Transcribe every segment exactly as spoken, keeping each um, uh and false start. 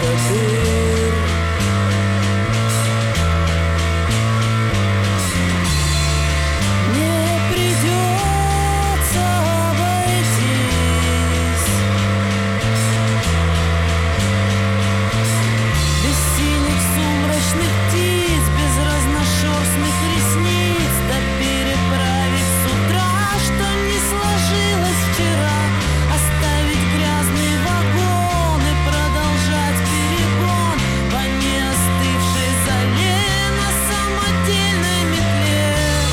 дыр. Не придется обойтись без синих сумрачных птиц, без разношерстных ресниц, да переправить с утра, что не сложилось вчера, оставить грязный вагон и продолжать перегон по неостывшей зале на самодельной метле.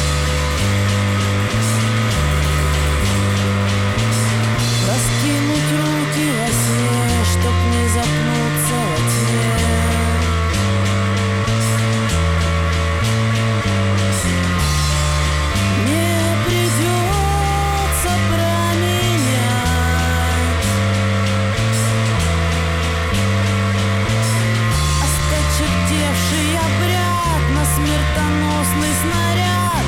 Раскинуть руки во сне, чтоб не запнуться во тьме. Не придется променять осточертевший обряд на смертоносный снаряд,